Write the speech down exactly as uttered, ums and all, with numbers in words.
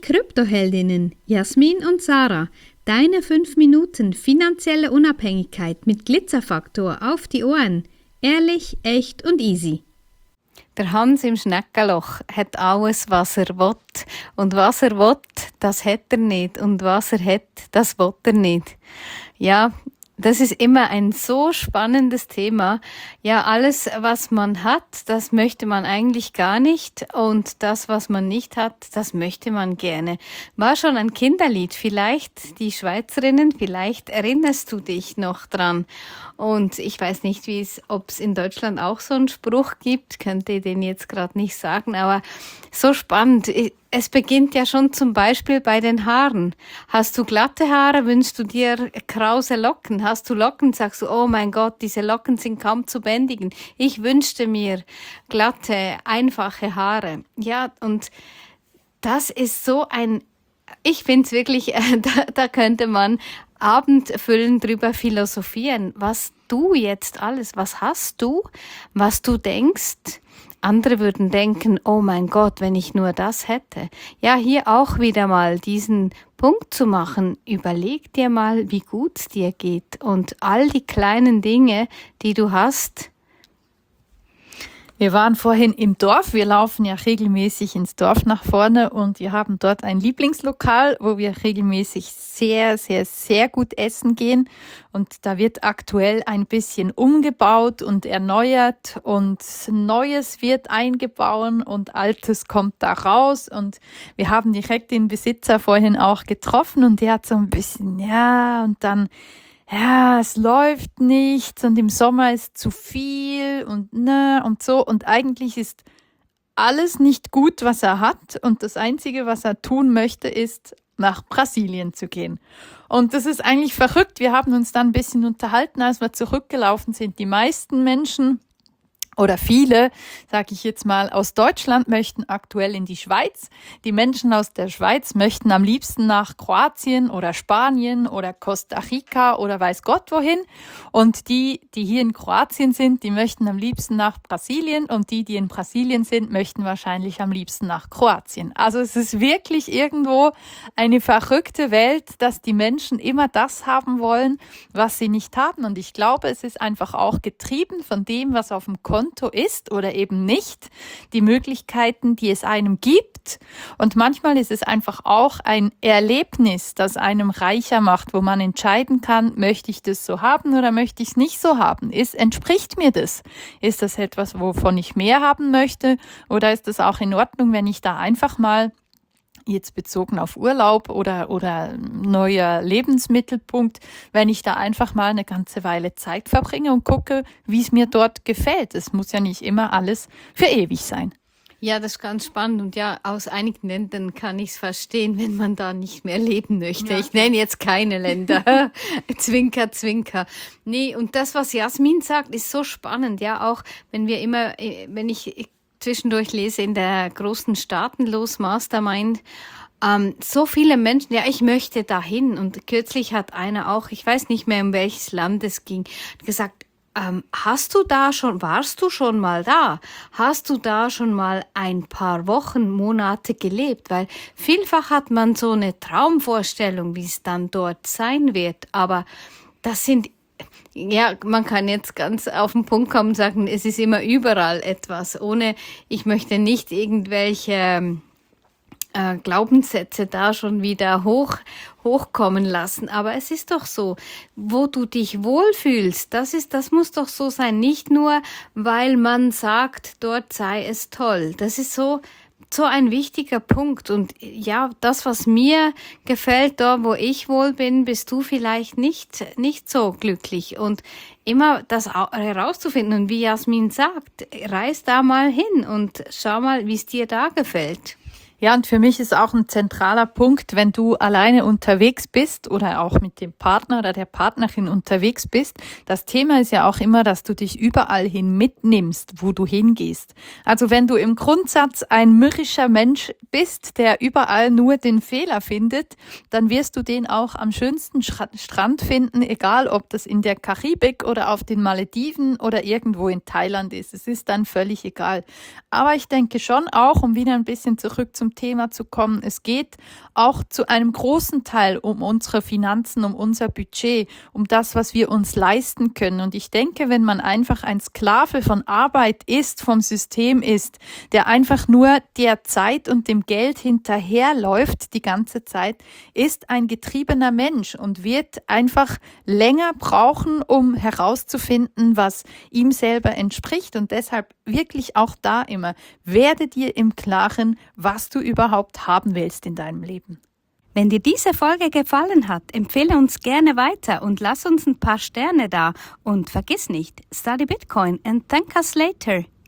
Kryptoheldinnen Jasmin und Sarah. Deine fünf Minuten finanzielle Unabhängigkeit mit Glitzerfaktor auf die Ohren. Ehrlich, echt und easy. Der Hans im Schneckenloch hat alles, was er will. Und was er will, das hat er nicht. Und was er hat, das will er nicht. Ja, das ist immer ein so spannendes Thema. Ja, alles, was man hat, das möchte man eigentlich gar nicht. Und das, was man nicht hat, das möchte man gerne. War schon ein Kinderlied. Vielleicht die Schweizerinnen, vielleicht erinnerst du dich noch dran. Und ich weiß nicht, wie es, ob es in Deutschland auch so einen Spruch gibt. Könnte ich den jetzt gerade nicht sagen, aber so spannend. Es beginnt ja schon zum Beispiel bei den Haaren. Hast du glatte Haare, wünschst du dir krause Locken? Hast du Locken, sagst du, oh mein Gott, diese Locken sind kaum zu bändigen. Ich wünschte mir glatte, einfache Haare. Ja, und das ist so ein, ich finde es wirklich, äh, da, da könnte man abendfüllend drüber philosophieren. Was du jetzt alles, was hast du, was du denkst. Andere würden denken, oh mein Gott, wenn ich nur das hätte. Ja, hier auch wieder mal diesen Punkt zu machen. Überleg dir mal, wie gut es dir geht und all die kleinen Dinge, die du hast. Wir waren vorhin im Dorf. Wir laufen ja regelmäßig ins Dorf nach vorne und wir haben dort ein Lieblingslokal, wo wir regelmäßig sehr, sehr, sehr gut essen gehen. Und da wird aktuell ein bisschen umgebaut und erneuert und Neues wird eingebaut und Altes kommt da raus. Und wir haben direkt den Besitzer vorhin auch getroffen und der hat so ein bisschen, ja, und dann ja, es läuft nichts und im Sommer ist zu viel und ne und so. Und eigentlich ist alles nicht gut, was er hat. Und das Einzige, was er tun möchte, ist, nach Brasilien zu gehen. Und das ist eigentlich verrückt. Wir haben uns dann ein bisschen unterhalten, als wir zurückgelaufen sind. Die meisten Menschen oder viele, sage ich jetzt mal, aus Deutschland möchten aktuell in die Schweiz. Die Menschen aus der Schweiz möchten am liebsten nach Kroatien oder Spanien oder Costa Rica oder weiß Gott wohin. Und die, die hier in Kroatien sind, die möchten am liebsten nach Brasilien. Und die, die in Brasilien sind, möchten wahrscheinlich am liebsten nach Kroatien. Also es ist wirklich irgendwo eine verrückte Welt, dass die Menschen immer das haben wollen, was sie nicht haben. Und ich glaube, es ist einfach auch getrieben von dem, was auf dem Konto ist oder eben nicht, die Möglichkeiten, die es einem gibt. Und manchmal ist es einfach auch ein Erlebnis, das einem reicher macht, wo man entscheiden kann, möchte ich das so haben oder möchte ich es nicht so haben? Ist, entspricht mir das? Ist das etwas, wovon ich mehr haben möchte? Oder ist es auch in Ordnung, wenn ich da einfach mal jetzt bezogen auf Urlaub oder, oder neuer Lebensmittelpunkt, wenn ich da einfach mal eine ganze Weile Zeit verbringe und gucke, wie es mir dort gefällt. Es muss ja nicht immer alles für ewig sein. Ja, das ist ganz spannend und ja, aus einigen Ländern kann ich es verstehen, wenn man da nicht mehr leben möchte. Ja. Ich nenne jetzt keine Länder. Zwinker, zwinker. Nee, und das, was Jasmin sagt, ist so spannend. Ja, auch wenn wir immer, wenn ich zwischendurch lese in der großen Staatenlos Mastermind, ähm, so viele Menschen, ja, ich möchte dahin. Und kürzlich hat einer auch, ich weiß nicht mehr, um welches Land es ging, gesagt, ähm, hast du da schon, warst du schon mal da? Hast du da schon mal ein paar Wochen, Monate gelebt? Weil vielfach hat man so eine Traumvorstellung, wie es dann dort sein wird. Aber das sind ja, man kann jetzt ganz auf den Punkt kommen und sagen, es ist immer überall etwas, ohne, ich möchte nicht irgendwelche äh, Glaubenssätze da schon wieder hoch, hochkommen lassen. Aber es ist doch so, wo du dich wohlfühlst, das ist, das muss doch so sein. Nicht nur, weil man sagt, dort sei es toll. Das ist so, so ein wichtiger Punkt. Und ja, das, was mir gefällt, da wo ich wohl bin, bist du vielleicht nicht, nicht so glücklich. Und immer das herauszufinden. Und wie Jasmin sagt, reis da mal hin und schau mal, wie es dir da gefällt. Ja, und für mich ist auch ein zentraler Punkt, wenn du alleine unterwegs bist oder auch mit dem Partner oder der Partnerin unterwegs bist. Das Thema ist ja auch immer, dass du dich überall hin mitnimmst, wo du hingehst. Also wenn du im Grundsatz ein mürrischer Mensch bist, der überall nur den Fehler findet, dann wirst du den auch am schönsten Strand finden, egal ob das in der Karibik oder auf den Malediven oder irgendwo in Thailand ist. Es ist dann völlig egal. Aber ich denke schon auch, um wieder ein bisschen zurück zum zum Thema zu kommen. Es geht auch zu einem großen Teil um unsere Finanzen, um unser Budget, um das, was wir uns leisten können. Und ich denke, wenn man einfach ein Sklave von Arbeit ist, vom System ist, der einfach nur der Zeit und dem Geld hinterherläuft die ganze Zeit, ist ein getriebener Mensch und wird einfach länger brauchen, um herauszufinden, was ihm selber entspricht. Und deshalb wirklich auch da immer, werde dir im Klaren, was du überhaupt haben willst in deinem Leben. Wenn dir diese Folge gefallen hat, empfehle uns gerne weiter und lass uns ein paar Sterne da. Und vergiss nicht, study Bitcoin and thank us later.